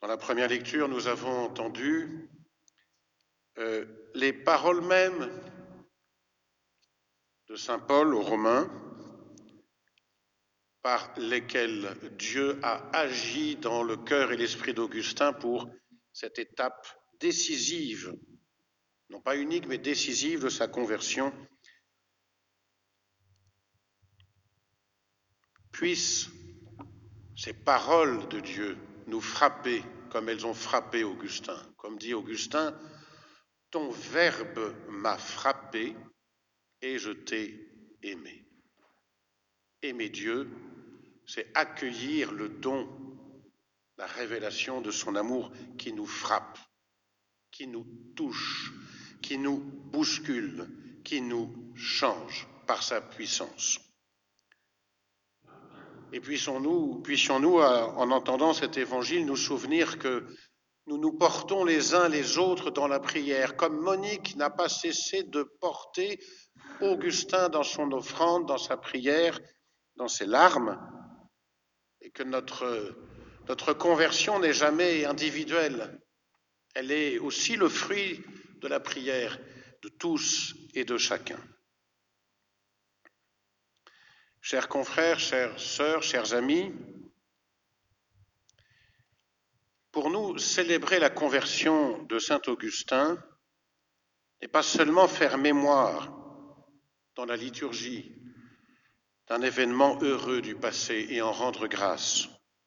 Dans la première lecture, nous avons entendu les paroles mêmes de saint Paul aux Romains, par lesquelles Dieu a agi dans le cœur et l'esprit d'Augustin pour cette étape décisive, non pas unique, mais décisive de sa conversion. Puissent ces paroles de Dieu nous frapper comme elles ont frappé Augustin. Comme dit Augustin, « Ton verbe m'a frappé et je t'ai aimé ». Aimer Dieu, c'est accueillir le don, la révélation de son amour qui nous frappe, qui nous touche, qui nous bouscule, qui nous change par sa puissance. Et puissions-nous, en entendant cet évangile, nous souvenir que nous nous portons les uns les autres dans la prière, comme Monique n'a pas cessé de porter Augustin dans son offrande, dans sa prière, dans ses larmes, et que notre conversion n'est jamais individuelle. Elle est aussi le fruit de la prière de tous et de chacun. Chers confrères, chères sœurs, chers amis, pour nous, célébrer la conversion de saint Augustin n'est pas seulement faire mémoire dans la liturgie d'un événement heureux du passé et en rendre grâce.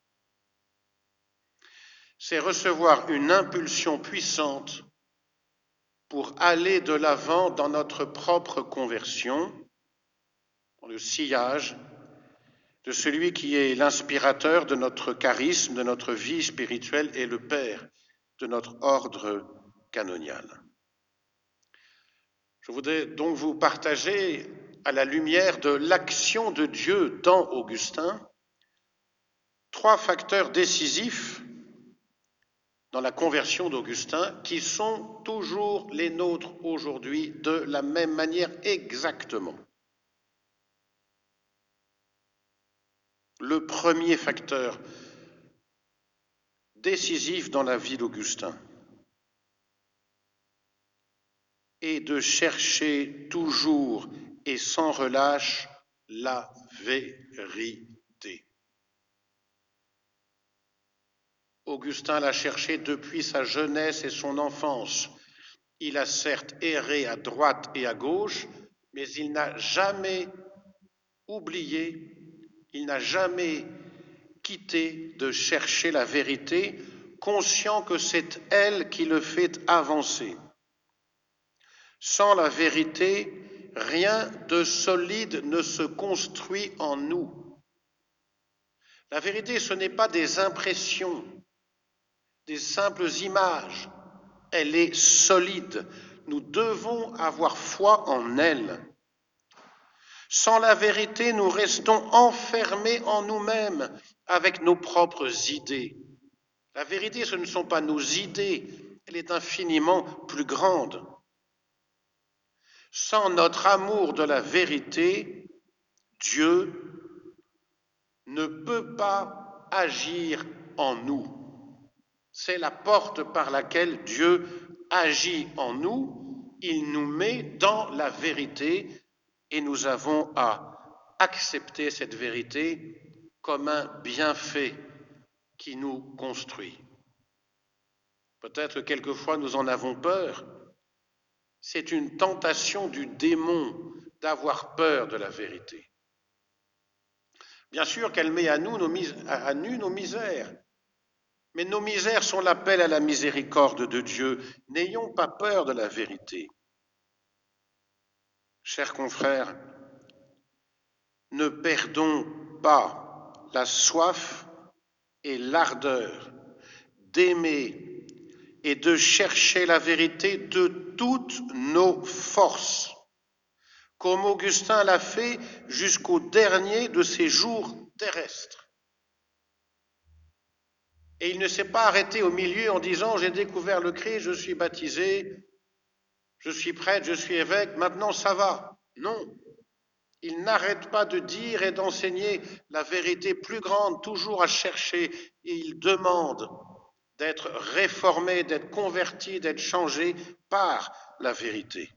C'est recevoir une impulsion puissante pour aller de l'avant dans notre propre conversion, dans le sillage de celui qui est l'inspirateur de notre charisme, de notre vie spirituelle et le père de notre ordre canonial. Je voudrais donc vous partager, à la lumière de l'action de Dieu dans Augustin, 3 facteurs décisifs dans la conversion d'Augustin qui sont toujours les nôtres aujourd'hui de la même manière exactement. Le premier facteur décisif dans la vie d'Augustin est de chercher toujours et sans relâche la vérité. Augustin l'a cherché depuis sa jeunesse et son enfance. Il a certes erré à droite et à gauche, mais il n'a jamais oublié, il n'a jamais quitté de chercher la vérité, conscient que c'est elle qui le fait avancer. Sans la vérité, rien de solide ne se construit en nous. La vérité, ce n'est pas des impressions, des simples images. Elle est solide. Nous devons avoir foi en elle. Sans la vérité, nous restons enfermés en nous-mêmes avec nos propres idées. La vérité, ce ne sont pas nos idées, elle est infiniment plus grande. Sans notre amour de la vérité, Dieu ne peut pas agir en nous. C'est la porte par laquelle Dieu agit en nous. Il nous met dans la vérité et nous avons à accepter cette vérité comme un bienfait qui nous construit. Peut-être que quelquefois nous en avons peur. C'est une tentation du démon d'avoir peur de la vérité. Bien sûr qu'elle met à nu nos misères, mais nos misères sont l'appel à la miséricorde de Dieu. N'ayons pas peur de la vérité. Chers confrères, ne perdons pas la soif et l'ardeur d'aimer et de chercher la vérité de toutes nos forces, comme Augustin l'a fait jusqu'au dernier de ses jours terrestres. Et il ne s'est pas arrêté au milieu en disant « J'ai découvert le Christ, je suis baptisé, je suis prêtre, je suis évêque, maintenant ça va ». Non, il n'arrête pas de dire et d'enseigner la vérité plus grande, toujours à chercher, et il demande d'être réformés, d'être convertis, d'être changés par la vérité.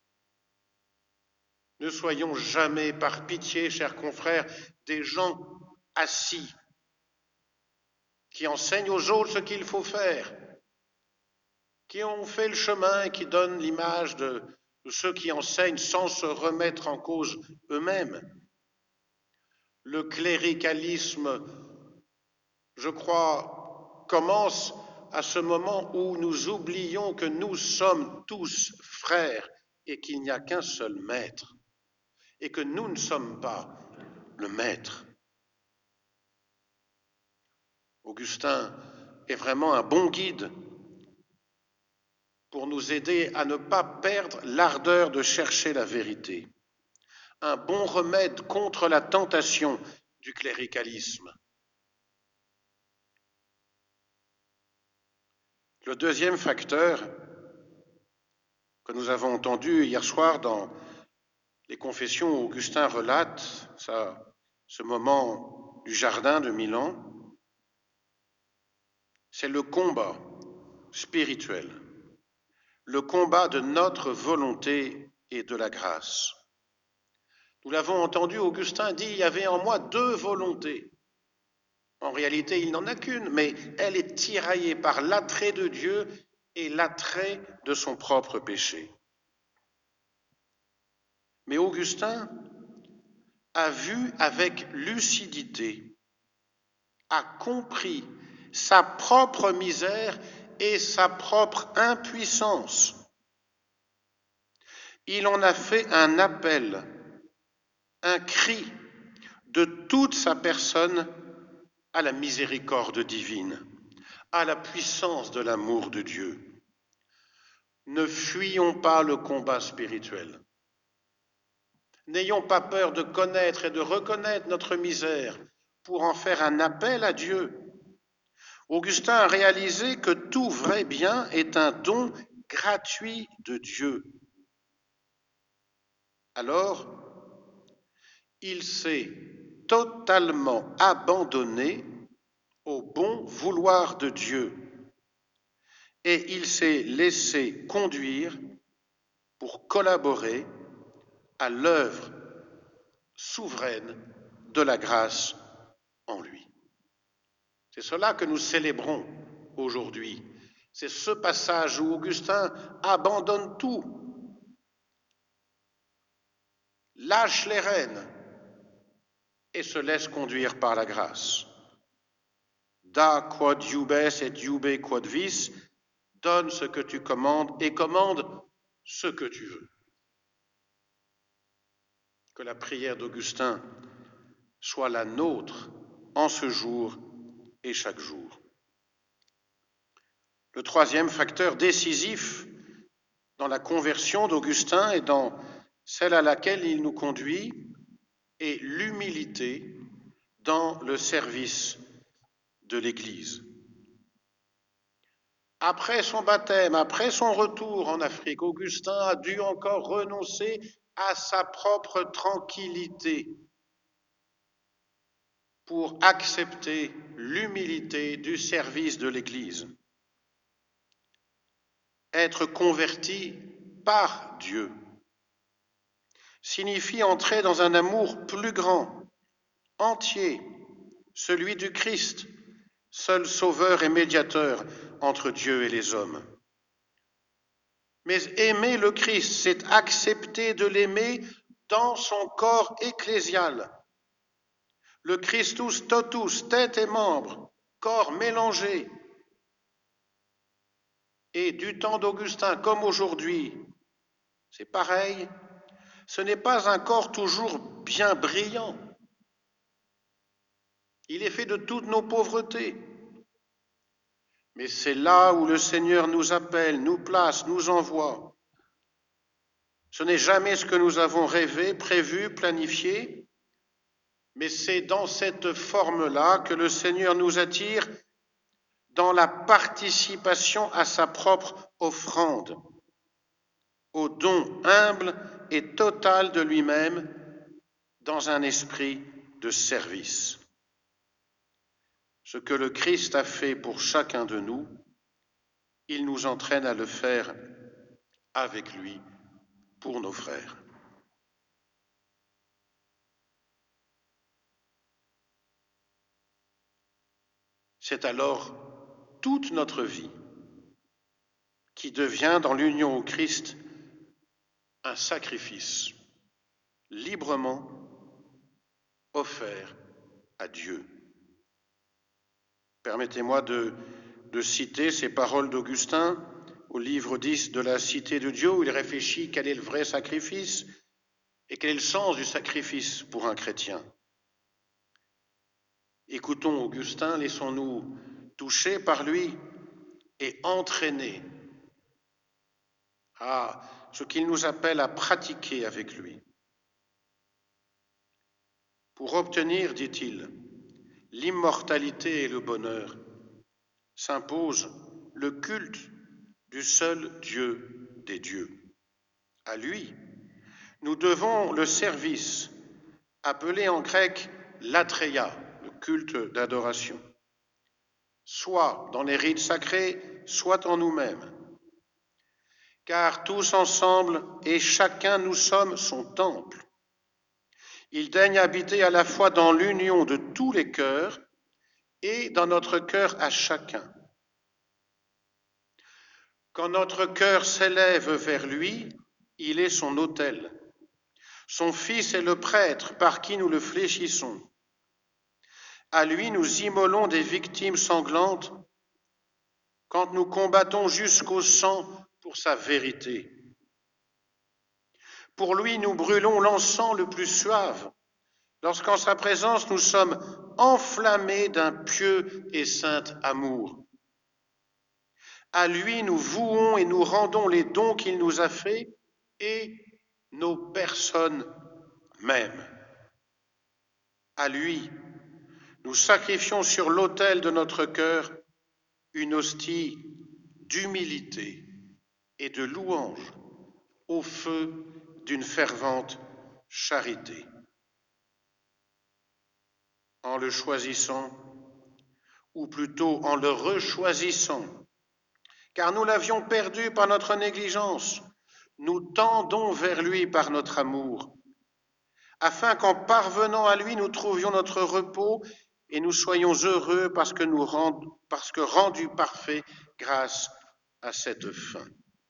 Ne soyons jamais, par pitié, chers confrères, des gens assis qui enseignent aux autres ce qu'il faut faire, qui ont fait le chemin et qui donnent l'image de ceux qui enseignent sans se remettre en cause eux-mêmes. Le cléricalisme, je crois, commence à ce moment où nous oublions que nous sommes tous frères et qu'il n'y a qu'un seul maître et que nous ne sommes pas le maître. Augustin est vraiment un bon guide pour nous aider à ne pas perdre l'ardeur de chercher la vérité, un bon remède contre la tentation du cléricalisme. Le deuxième facteur que nous avons entendu hier soir dans les confessions où Augustin relate ce moment du jardin de Milan, c'est le combat spirituel, le combat de notre volonté et de la grâce. Nous l'avons entendu, Augustin dit, il y avait en moi deux volontés. En réalité, il n'en a qu'une, mais elle est tiraillée par l'attrait de Dieu et l'attrait de son propre péché. Mais Augustin a vu avec lucidité, a compris sa propre misère et sa propre impuissance. Il en a fait un appel, un cri de toute sa personne à la miséricorde divine, à la puissance de l'amour de Dieu. Ne fuyons pas le combat spirituel. N'ayons pas peur de connaître et de reconnaître notre misère pour en faire un appel à Dieu. Augustin a réalisé que tout vrai bien est un don gratuit de Dieu. Alors, il s'est totalement abandonné au bon vouloir de Dieu et il s'est laissé conduire pour collaborer à l'œuvre souveraine de la grâce en lui. C'est cela que nous célébrons aujourd'hui. C'est ce passage où Augustin abandonne tout, lâche les rênes et se laisse conduire par la grâce. Da quod iubes et iube quod vis, donne ce que tu commandes et commande ce que tu veux. Que la prière d'Augustin soit la nôtre en ce jour et chaque jour. Le troisième facteur décisif dans la conversion d'Augustin et dans celle à laquelle il nous conduit est l'humilité dans le service de l'Église. Après son baptême, après son retour en Afrique, Augustin a dû encore renoncer à sa propre tranquillité pour accepter l'humilité du service de l'Église. Être converti par Dieu signifie entrer dans un amour plus grand, entier, celui du Christ, seul sauveur et médiateur entre Dieu et les hommes. Mais aimer le Christ, c'est accepter de l'aimer dans son corps ecclésial. Le Christus totus, tête et membres, corps mélangés. Et du temps d'Augustin comme aujourd'hui, c'est pareil, ce n'est pas un corps toujours bien brillant. Il est fait de toutes nos pauvretés. Mais c'est là où le Seigneur nous appelle, nous place, nous envoie. Ce n'est jamais ce que nous avons rêvé, prévu, planifié, mais c'est dans cette forme-là que le Seigneur nous attire dans la participation à sa propre offrande, au don humble et total de lui-même dans un esprit de service. ce que le Christ a fait pour chacun de nous, il nous entraîne à le faire avec lui pour nos frères. C'est alors toute notre vie qui devient, dans l'union au Christ, un sacrifice librement offert à Dieu. Permettez-moi de citer ces paroles d'Augustin au livre 10 de la Cité de Dieu, où il réfléchit quel est le vrai sacrifice et quel est le sens du sacrifice pour un chrétien. Écoutons Augustin, laissons-nous toucher par lui et entraîner à ce qu'il nous appelle à pratiquer avec lui. Pour obtenir, dit-il, l'immortalité et le bonheur, s'impose le culte du seul Dieu des dieux. À lui, nous devons le service, appelé en grec latreia, le culte d'adoration, soit dans les rites sacrés, soit en nous-mêmes. Car tous ensemble et chacun nous sommes son temple. Il daigne habiter à la fois dans l'union de tous les cœurs et dans notre cœur à chacun. Quand notre cœur s'élève vers lui, il est son autel. Son Fils est le prêtre par qui nous le fléchissons. À lui, nous immolons des victimes sanglantes quand nous combattons jusqu'au sang pour sa vérité. Pour lui, nous brûlons l'encens le plus suave, lorsqu'en sa présence nous sommes enflammés d'un pieux et saint amour. À lui, nous vouons et nous rendons les dons qu'il nous a faits et nos personnes mêmes. À lui, nous sacrifions sur l'autel de notre cœur une hostie d'humilité et de louange au feu d'une fervente charité. En le choisissant, ou plutôt en le rechoisissant, car nous l'avions perdu par notre négligence, nous tendons vers lui par notre amour, afin qu'en parvenant à lui, nous trouvions notre repos et nous soyons heureux parce que rendus parfaits grâce à cette fin.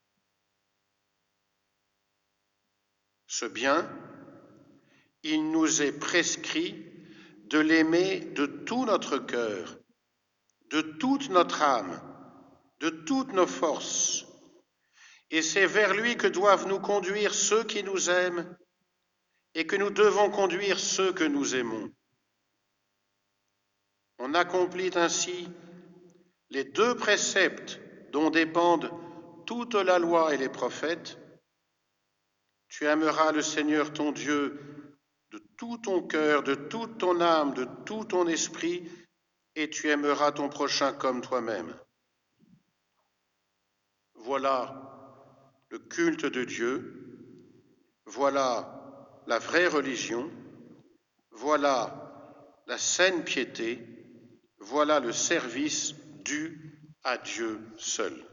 Ce bien, il nous est prescrit de l'aimer de tout notre cœur, de toute notre âme, de toutes nos forces, et c'est vers lui que doivent nous conduire ceux qui nous aiment et que nous devons conduire ceux que nous aimons. On accomplit ainsi les deux préceptes dont dépendent toute la loi et les prophètes. Tu aimeras le Seigneur ton Dieu de tout ton cœur, de toute ton âme, de tout ton esprit, et tu aimeras ton prochain comme toi-même. Voilà le culte de Dieu, voilà la vraie religion, voilà la saine piété, voilà le service dû à Dieu seul.